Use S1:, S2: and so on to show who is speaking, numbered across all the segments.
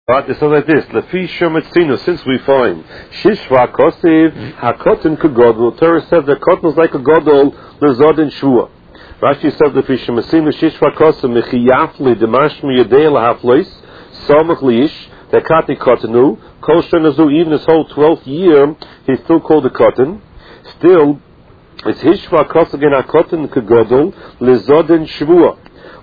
S1: But it says like this: Lefi Shematzinu. Since we find Shishva Kosiv Hakotin Kagodol, Torah says the cotton is like a Godol Lezod and Shua. Rashi says Lefi Shematzinu Shishva Kosiv Mechiyafli Demashmi Yadei Lahaflois Samach Liish the Kati Kotanu Kol Shenazu. Even his whole 12th year, he's still called a cotton. Still, it's Hishva Kosiv again Hakotin Kagodol Lezod and Shua.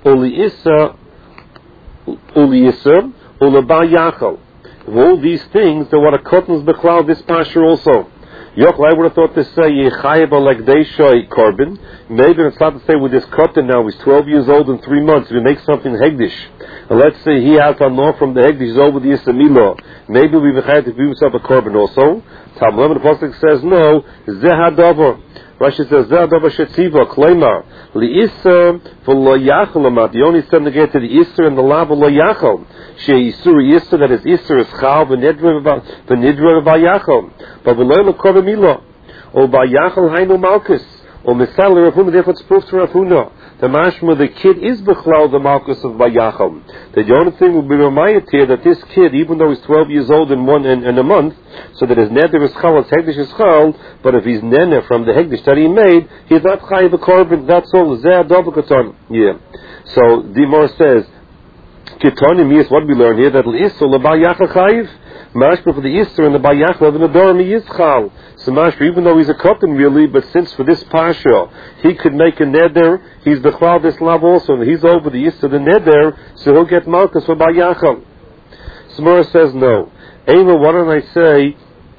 S1: Uliyisa. Of all these things, there were a cotton's becloud this pasture also. Yochel, I would have thought to say Yechayab like Deishoy Korban. Maybe it's not to say with this cotton now, he's 12 years old in 3 months. If he makes something Hegdish, and let's say he has a law from the Hegdish, he's over the Yisami maybe we've had to do himself a Korban also. Talmud the Pasuk says no, Zehadavar. Rashi says Zehadavar Shetziva Kleimar Li'isa v'lo Yachal Amat. The only thing to get to the Isser and the Lav v'lo Yachal. She'isur Isser, that is Isser is Chal v'nidra v'yachal. But v'lo l'korban milo or v'yachal hainu malchus or misal l'Rafuna. Therefore, it's proof to Rafuna. The mashma, the kid is bechlal the malchus of v'yachal. The only thing will be reminded here that this kid, even though he's 12 years old in a month, so that his neder is chal, his hegdish is chal, but if he's nene from the hegdish that he made, he's not chayiv a korban. That's all. Zeh adovakaton. Yeah. So the Gemara says, Ketonim is what we learn here, that l'isur l'bal yachal chayiv. Mashma for the Easter and the Bayach of the Nadorim he is chal. So Mashma, even though he's a cotton really, but since for this Pasha he could make a neder, he's bechal this lav also, and he's over the Easter, the neder, so he'll get malchus for Bayachal. Samura says no. Ema, why don't I say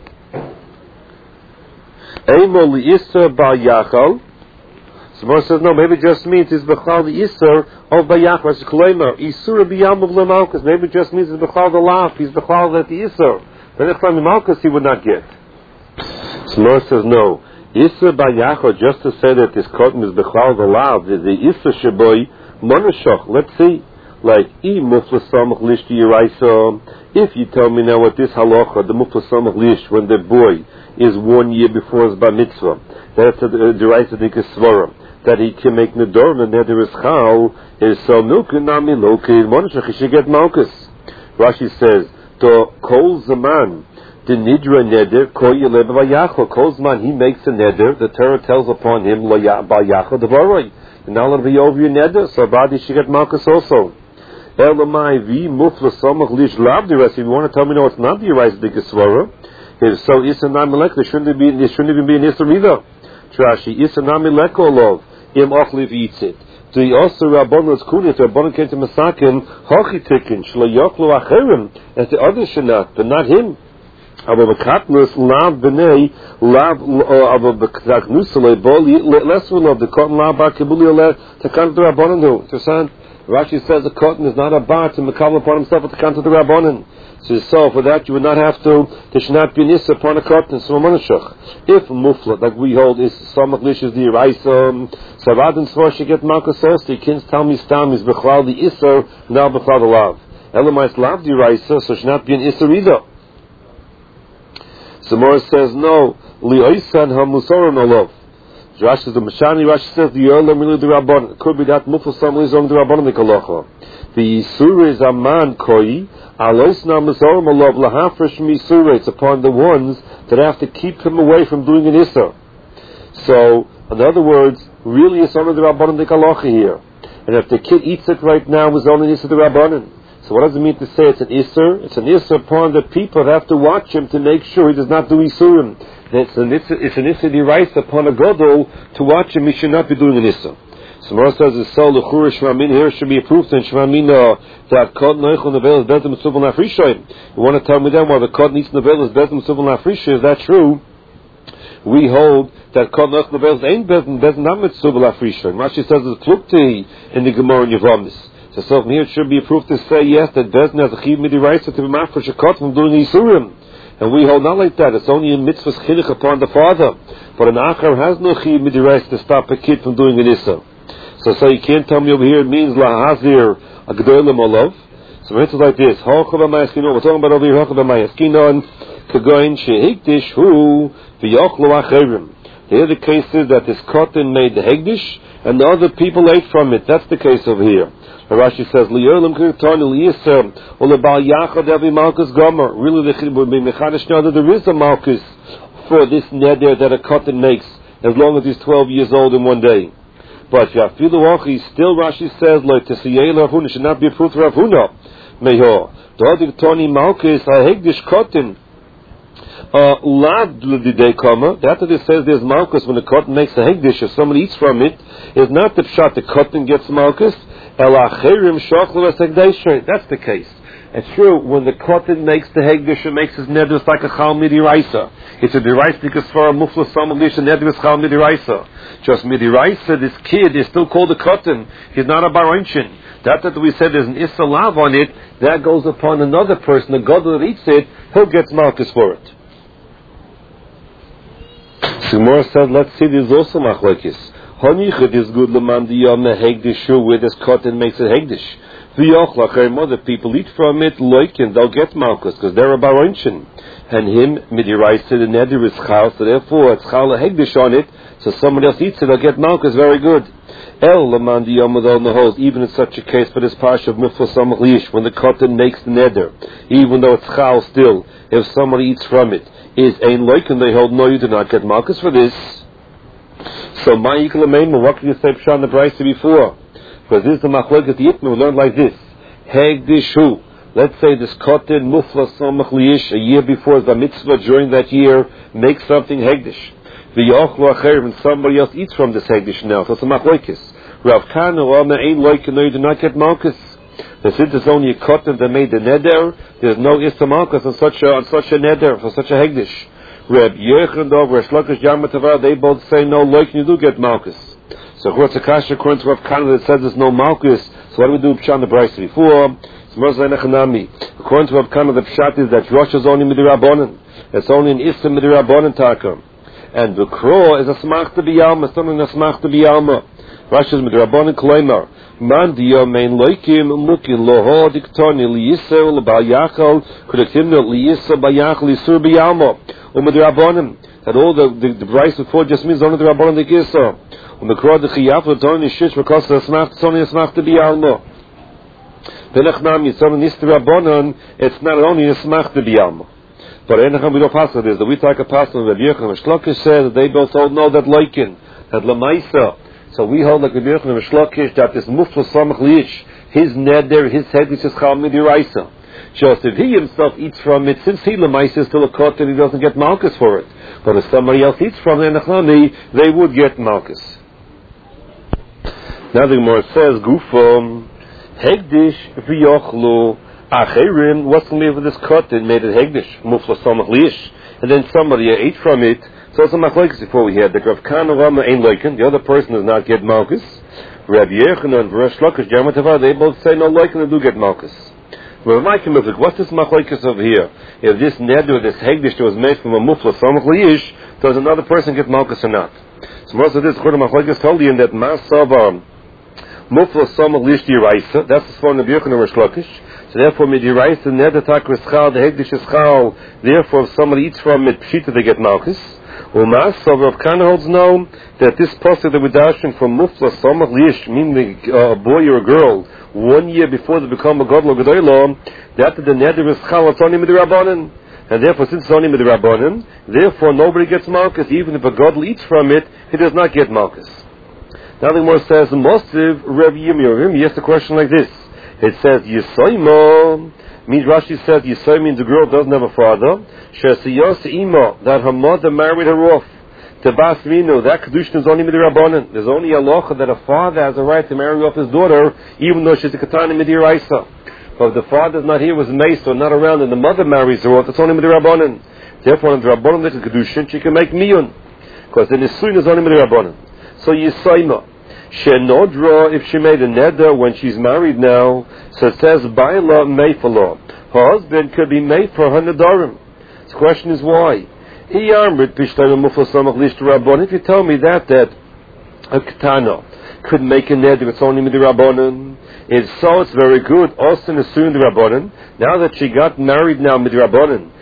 S1: Ema l'Easter Bayachal? Samura says no, maybe it just means it's bechal the Easter of Bayachal. It's Kuleima Isur b'yam of lemalchus. Maybe it just means it's bechal the lav. He's bechal that the Isur. Then if I'm malchus, he would not get. Samura says no. Isur Bayachal, just to say that this cotton is bechal the lav, is the Isur sheboy monashach. Let's see. Like mufla samach lish to Yeraisa. If you tell me now what this halacha, the mufla samach lish, when the boy is 1 year before his bar mitzvah, that's the Yeraisa dikasvara, that he can make nedor, and there is chal, is so milkin nami lokin monashach, he should get malchus. Rashi says, to kol zaman, the nidra neder, kol yeleb vayachal, kol zaman, he makes a neder, the Torah tells upon him, lo vayachal devaroi, and now it'll be over your neder, so badi should get malchus also. Elamai vi mufla samach lish lav the rest. If you want to tell me no, it's not the Yeraisa dikasvara. If so, Issa Namelek, there shouldn't even be an Issa either. Trashi, Issa Namelek olov, Im Ochliv eats it. The also Rabbanon's Kunit, Rabbanon came to Masakin, Hochi Tikin, Shlo Yoklu Acherim, as the other Shanat, but not him. Aber Bekatlus, Lav B'nei, Lav, Aber Bekzak Nusale, Boli, Lesrulov, the cotton Lav Bar Kibuli Ole, Takant the Rabbanon, to Rashi says the cotton is not a bar to Makabal upon himself at the count of the Rabbanon. So for that you would not have to, there should not be an issa upon a cotton, so monashach. If mufla, like we hold, is samach lish is the Yeraisa, so rather than svor should get malchus also, you can't tell me stam is bechal the issa, now bechal the lav. Elamais lav the Yeraisa, so should not be an issa either. So Morris says no, li'oisan ha-musorim olav. Rashi says the Mashani, Rashi says the Yolam really the Rabban. It could be that mufla samach is on the Rabban the kalacha. The Yisur is a man koi, it's upon the ones that have to keep him away from doing an Issa. So, in other words, really it's only the Rabbanan the Kalacha here. And if the kid eats it right now, it's only an Issa the Rabbanan. So what does it mean to say it's an Issa? It's an Issa upon the people that have to watch him to make sure he does not do Isurim. It's an Issa the Yeraisa upon a Godol to watch him, he should not be doing an Issa. So Mara says it's so l'chura shmamin here should be approved in shmamin that kod noichel nevel is better mitzvah nafrishoy. You want to tell me then why the kod needs nevel is better mitzvah nafrishoy? Is that true? We hold that kod noichel nevel ain't better not mitzvah nafrishoy. Rashi says it's plukti in the Gemara in Yevamos. So from here it should be approved to say yes that bezin has a chiv midiraisa to be mafresh a kod from doing isurim. And we hold not like that. It's only a mitzvah chinuch upon the father. But an achar has no chiv midiraisa to stop a kid from doing an issa. So you can't tell me over here it means lahazir a gedolim olav. So it's like this. We're talking about over here Hochav b'mayaskinon kagoin shehikdish hu v'yochlu acherim. Here the case is that this cotton made the hegdish, and the other people ate from it. That's the case over here. Rashi says, "Li'olam kirtani li'yisem ulebal yachad every malchus gomer." Really, there is a malchus for this neder that a cotton makes, as long as he's 12 years old in one day. But Yafilu Ochi, still Rashi says, like Tesiyei Ravuna, should not be approved for Ravuna. Meho. Dodig Toni Malkis, Hegdish Cotton. Lad Lidei Kama. That's what it says there's Malkus when the cotton makes a Hegdish. If somebody eats from it, is not the pshat the cotton gets Malkus. El Acherim Shochlu Hegdish. That's the case. It's true, when the cotton makes the Hegdish, it makes his neder, it's like a Chal Midiraisa. It's a Diraisa because for a Mufla Samalish, the neder is Chal Midiraisa. Just Midiraisa, this kid is still called a cotton. He's not a Baronchin. That we said there's an Issa Lav on it, that goes upon another person, the God that eats it, he'll get Malchus for it. Gemara said, let's see, there's also Machlekes. Honichad is good Laman Diyam Hegdishu, where this cotton makes a Hegdish. Other people eat from it, loikin, they'll get malchus, because they're a baronchin. And him, midiraisa, the neder is chal, so therefore it's chal a hegdish on it, so somebody else eats it, they'll get malchus, very good. El laman di yomad nahos, even in such a case for this pash of mufla samach liish, when the cotton makes the neder, even though it's chal still, if somebody eats from it, is ein loikin, they hold, no, you do not get malchus for this. So, ma'ikal ameim, what can you say pshan the Brisa before? Because this is the machlokes yitma, we learned like this. Hegdishu. Let's say this cotton mufla samach liish, a year before the mitzvah, during that year, makes something hegdish. V'yochlu acher, and somebody else eats from this hegdish now. So it's a machlokes. Rav Kana, ein loikin, no, you do not get malchus. Since it's only a cotton that made the neder, there's no issa malchus on such a neder, for such a hegdish. Reb Yechandov, Resh Lakish, Yamatavar, they both say no loikin, you do get malchus. So what's a kasha according to Rav Kana that says there's no malchus? So what do we do pshat the Brisa before? According to Rav Kana, the pshat is that Rosh is only midirabonin. It's only an issa midirabonin taka. And the crow is a smach to biyalma, something a smach to biyalma. Rosh is midirabonin kloimar. Man diyo mein loikim mukin loho diktoni liyisa l'bal yachal kudatimno liyisa bayachal yisur biyalma. Midirabonin. That all the Brisa before just means only the rabbonin the gisa. When the crowd the chiyaf the only shish because the smach it's only a smach to be alma. Benachnam yitzon nis the rabbonin it's not only a smach to be alma. But enacham we don't pass it is that we take a pass on the Yechon and Shlokish said that they both all know that loikin that lamaisa. So we hold like the Yechon and Shlokish that this mufla samach liish his neder his head which is chal midiraisa. Just if he himself eats from it, since he lemaisa is still a cotton, he doesn't get malchus for it. But if somebody else eats from it, they would get malchus. Now the Gemara says, Gufam, Hegdish v'yochlu acherim, what's the name of this cotton made it Hegdish, mufla samach liish, and then somebody ate from it, so it's a machlokes before we had, the Rav Kana Rama ein loikin, the other person does not get malchus, Rabbi Yechon and Resh Lakish, they both say no loikin, they do get malchus. What's this machlokes over here? If this neder, this hegdish that was made from a mufla samach liish, does another person get malchus or not? So most of this, according to machlokes, told you that masava mufla samach liish diraisa. That's the form of Yechon and Resh Lakish. So therefore, midiraisa neder tak rischal, the hegdish is chal. Therefore, if somebody eats from it, pshita they get malchus. Masava Rav Kana holds no that this pasuk that we're dashing from mufla samach liish, meaning a boy or a girl, 1 year before they become a gadol gedolah, that the neder is chal, it's only midrabanan, and therefore since it's only midrabanan, therefore nobody gets malchus. Even if a gadol eats from it, he does not get malchus. Now the Gemara says, Mosiv Reb Yirmiyah. He asks a question like this. It says Yisaymo means Rashi says Yisay means the girl doesn't have a father. Shesiyos Ima, that her mother married her off. Tebas Minu, that kedushin is only midrabanan. There's only a locha that a father has a right to marry off his daughter, even though she's a katana midiraisa. But if the father's not here, was mace or not around, and the mother marries her off, it's only midrabanan. Therefore, in the rabbanan that is kedushin, she can make miyun, because the nisuin is only midrabanan. So Yisayma, Shenodra, if she made a neder when she's married now, so it says Baila Meifala. Her husband could be made for her nedarim. The question is why? If you tell me that a ketana could make a neder, it's only midrabanan. If so, it's very good. Also, assume the rabbanan. Now that she got married now midrabanan,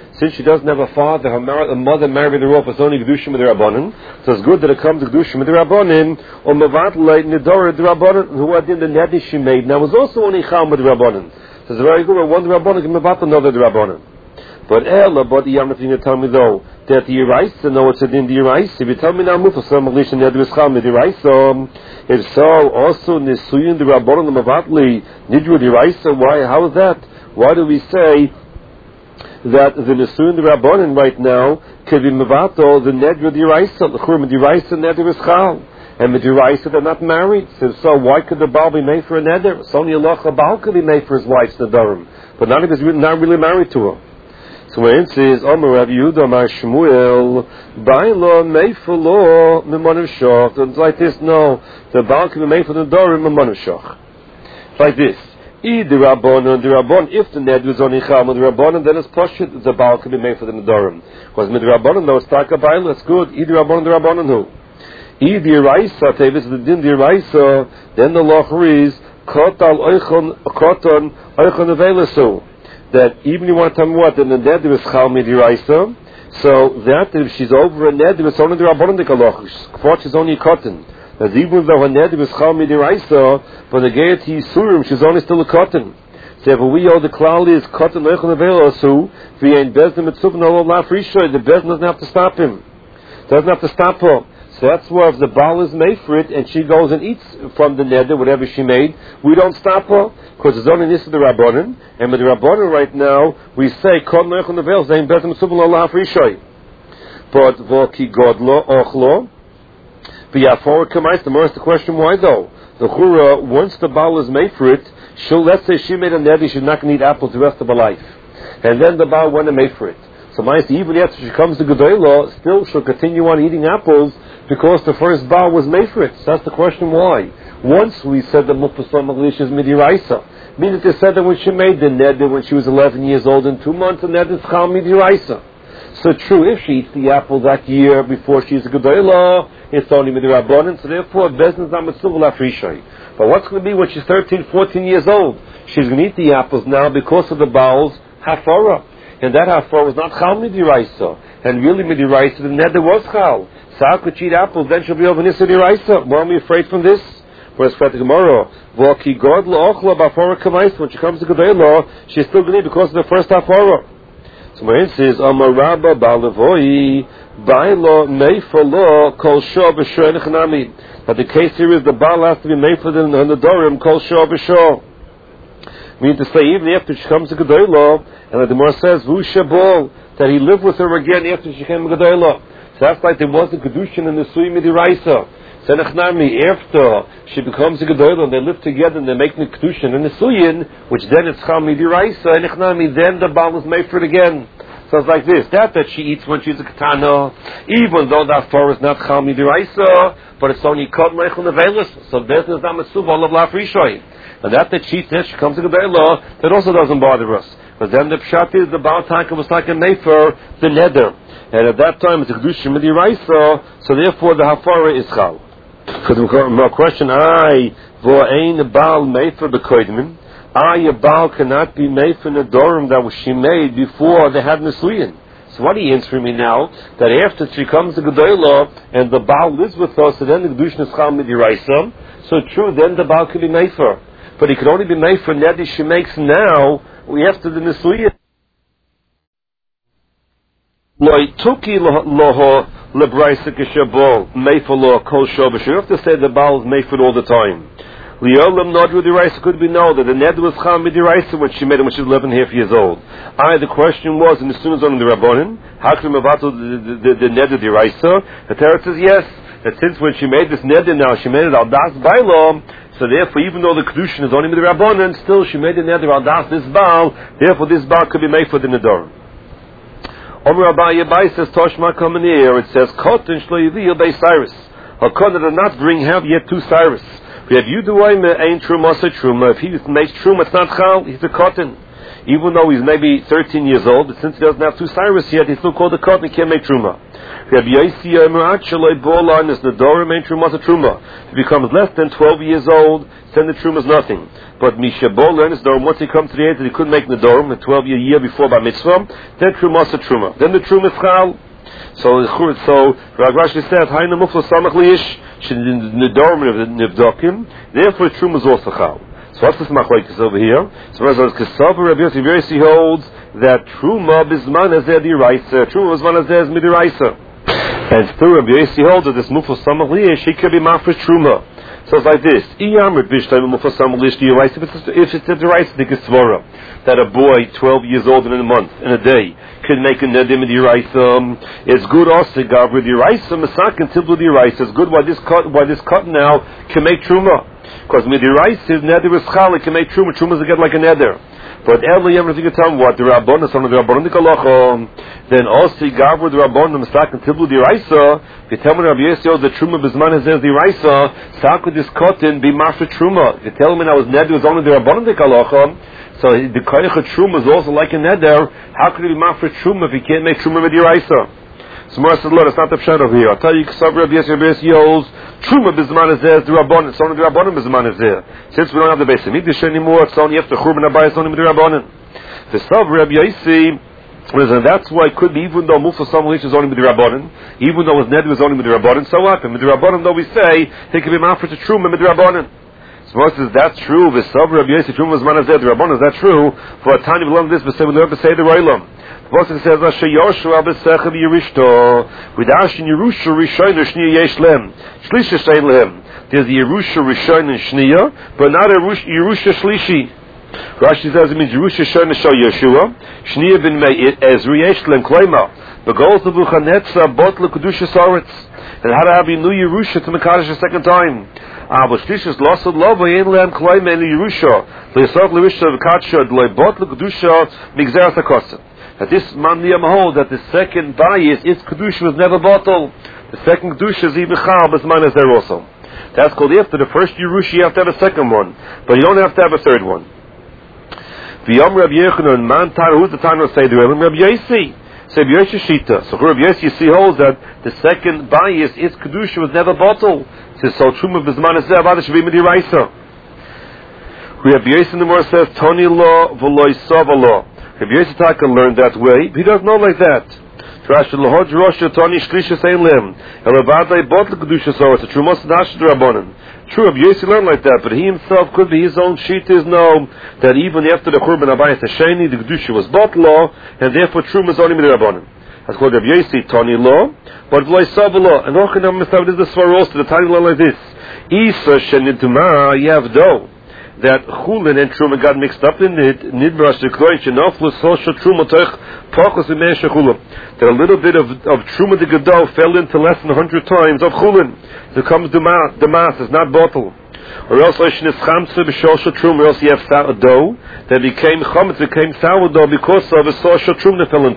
S1: since she doesn't have a father, her mother married her off, it's only Kedushim with the Rabbanim. So it's good that it comes to Kedushim with the Rabbanim, or Mevatlei Nidor the Rabbanim, who had in the Nedi she made. Now, it was also only Cham with the Rabbanim. So it's very good, one Rabbanim can Mevatl another the Rabbanim. But Ella, but the Yamnath, you tell me though, that the Yeraisa, no, it's in the Yeraisa. If you tell me now, Mufa, some Malish and Nedi Cham with the Yeraisa, if so, also Nisuyin the Rabbanim, the Mevatli, Nidru the Yeraisa, why, how is that? Why do we say that the Nesuin the Rabbanim right now could be Mevato, the Nedra D'Iraisa, the Churma D'Iraisa, Nedra Ischal. And the D'Iraisa, they're not married. So why could the Baal be made for a Neder? It's only Allah Baal could be made for his wife's Nedarim. But not if he's not really married to her. So when it says, Omer Rav Yehuda Mar Shmuel, Bailo Meifalo Mimonim Shoch. It's like this, no. The Baal can be made for the Nedarim Mimonim Shoch. It's like this. The Rabbanon, if the Ned was only Cham with the Rabbanon, then it's Poshit, the Baal can be made for the Nedarim. Because with the Rabbanon, though, it's Taka Baal, that's good. The Rabbanon who? The Raisa, Tevis, the Din, the Raisa, then the Loch is, Kotal Oichon Avelasu. That even you want to tell me what, then the Ned is Cham with the Raisa, so that if she's over a Ned, it's only the Rabbanon, the Kaloch. She's only cotton. As even though her neder is chal midiraisa, for the gaiety surim, she's only still a cotton. So if we the klal is cotton leichon avelasu, if he ain't bezdin mitzvah no laf rishoy, the bezdin doesn't have to stop him. Doesn't have to stop her. So that's where if the baal is made for it and she goes and eats from the neder, whatever she made, we don't stop her because it's only this of the rabbanon. And with the rabbanon right now, we say cotton leichon avelasu, they ain't bezdin mitzvah no laf rishoy. But v'ki godlo ochlo. The more is the question, why though? The Chura, once the Baal is made for it, let's say she made a neder, she's not going to eat apples the rest of her life. And then the Baal went and made for it. So even after she comes to Gedolah, still she'll continue on eating apples because the first Baal was made for it. So that's the question, why? Once we said that Mufasar Maglish is Midiraisa. Meaning they said that when she made the neder when she was 11 years old and 2 months, the neder is Chal Midiraisa. So true, if she eats the apple that year before she's a Gedolah, it's only Midirabbanan, so therefore Bezdin is not Mitzvah Lafrishay. But what's going to be when she's 13, 14 years old? She's going to eat the apples now because of the Baal's Hafara. And that Hafara was not Chal Midiraisa. And really Midiraisa, the neder was Chal. So how could she eat apples? Then she'll be over Nisa Diraisa. Why are we afraid from this? Whereas for the Gemara, when she comes to Gedolah, she's still going to eat because of the first Hafara. So when it says, Amarabba Balavoyi, Bailo Meifalo Kol Shor B'Shor Nechanami. But the case here is the Baal has to be made for the Nedarim Kol Shor B'Shor. Meaning to say, even after she comes to Gedolah, and the Gemara says, Vu Shabol, that he lived with her again after she came to Gedolah. So that's like there was a Kedushin in the Sui Midiraisa. So Nechanami, after she becomes a Gedolah, and they live together and they make the Kedushin in the Suyin, which then it's Chal Midiraisa, and Nechanami, then the Baal is made for it again. So it's like this, that she eats when she's a katana, even though that far is not chal midiraisa, but it's only cut leichel nevelis, so business is not mesuv all of laf rishoy. And that she eats she comes to Gedolah, that also doesn't bother us. But then the pshat is the Baal Taka was like a mefer, the neder. And at that time it's a kedusha midiraisa, so therefore the hafara is chal. Because more question, vo'ein Baal mefer b'koidmin. A Baal cannot be made for the Nedarim that she made before they had Nisuyin. So what are you answering me now? That after she comes to Gedolah and the Baal lives with us, so then the Kedushin is Chal Midiraisa. So true, then the Baal could be made for. But it could only be made for neder she makes now, after the Nisuyin. Loi tuki loho lebraisa kishabol meifalo kol shobash. You have to say the Baal is made for all the time. Liolam Nodru Diraisa could be known that the neder was Chal Midiraisa when she made it when she was 11.5 years old. The question was, and as soon as on the Rabbanin, how could Mavato the neder Diraisa? The Torah says yes, that since when she made this neder now, she made it al das bailom, so therefore even though the Kedushin is only with the Rabbanin, still she made the neder al das this Baal, therefore this Baal could be made for the neder. Omer Abaye Bai says, Toshma coming here, it says, Kotin shlo yiviyah bei Cyrus. Hakon did not have yet 2 Cyrus. We have Yuduay ain't truma, say truma. If he makes truma, it's not chal, he's a cotton. Even though he's maybe 13 years old, but since he doesn't have two cyrus yet, he's still called a cotton, he can't make truma. If he becomes less than 12 years old, then the truma is nothing. But Mishabol learns Dorum, once he comes to the age that he couldn't make Nedorim, the 12 year before Bar Mitzvah, then truma is a truma. Then the truma is chal. So Rav Rashi says, Hayna Mufla Samach Liish, Nedorim Nivdokim, therefore truma is also chal. So what's this machlokes over here? So as Kasav Rabbi Yossi holds that truma bisman azeh diraisa, truma bisman azeh is midiraisa. And still Rabbi Yossi holds that this mufla samach liish, she could be mafresh truma. So it's like this: if it's a deraisa dikasvara, that a boy 12 years old in a month, in a day, can make a nedim deraisa, it's good also gavra deraisa masak until deraisa. It's good why this cut now can make truma. Because midiraisa is neder is chal, it can make truma. Truma is get like a neder. But early you can tell what the Rabbanon, some of the Rabbanon Nikolochom, then also Gavur the Rabbanon Masak and Tiblu Diraisa. If you tell me Rabbi Yossi the Truma Bisman is Diraisa, so how could this cotton be Mafra Truma? If you tell me now his neder was only the Rabbanon Nikolochom, so the Koyach Truma is also like a neder. How could it be Mafra Truma if he can't make Truma with Diraisa? So Mara said, Lord, it's not the pshat over here. I'll tell you, Kasav Rabbi Yossi holds Truma Bisman is there, the Rabbanon. It's only the Rabbanon Bisman is there. Since we don't have the Beis Hamikdash anymore, it's only after Churban Abayis, it's only the Rabbanon. The Kasav Rabbi Yossi, and that's why it could be, even though Mufla Samach is only with the Rabbanon, even though his neder was only with the Rabbanon, so what? And with the Rabbanon, though we say, he could be mafresh to Truma with the Rabbanon. So Mara says, that's true. The Kasav Rabbi Yossi, Truma Bisman is there, the Rabbanon, is that true? For a tiny we learn this, but say we learn to say the Reilam. Pasuk says, "Asher Yoshua b'sechem Yerishto." With Asher Yerusha Rishon and Shniya Yesh Lem. Shlisha Shein Lem. There's the Yerusha Rishon and Shniya, but not a Yerusha Shlishi. Rashi says it means Yerusha Shon and Shal Yeshua. Shniya ben Me'it Ezri Yesh Lem Klema. The goals of Buchanetza bot lekedusha Saretz. And how to have a new Yerusha to Mekadosh a second time. But Shlishas Losad Lova Ein Lem Klema and Yerusha. Le'Yisrael Le'Risha V'Kadsha Le'Bot lekedusha Migzeras HaKosim. That this man hold that the second bias is kedusha was never bottled. The second kedusha is even chal, but man is there also. That's called after the first Yerusha you have to have a second one, but you don't have to have a third one. V'yom Rabbi Yochanan man tar, who's the time of say the Rabbi Yossi? So Rabbi Yossi Shita. So Rabbi Yossi holds that the second bias is kedusha was never bottled. Says so truma b'zman is there, but should be midiraisa. Rabbi Yossi in the Gemara says Toni lo v'lo yisava lo. If Yossi learned that way, he doesn't know like that. True, if Yossi learned like that, but he himself could be his own sheet is know that even after the Churban Abayis Hasheni, the Kedusha was botlo, and therefore Truma is only with the Rabbanim. That's called Rabbi Yossi Tani law, but V'lo Yisava law. And Ochanam Mistav is the Svar also, the tiny law like this. Isa Shenituma Yavdo. That Chulin and Truma got mixed up in it. Nidbrash the Kloin Shenoflus Social Truma Toch Pachos Imen Shechulam. That a little bit of Truma the Gadol fell into less than 100 times of Chulin. So comes the mass, it's not bottle. Or else Oishnis Chamsa B'Shosha Truma, or else you have dough that became Chametz, became sourdough because of a social Truma that fell into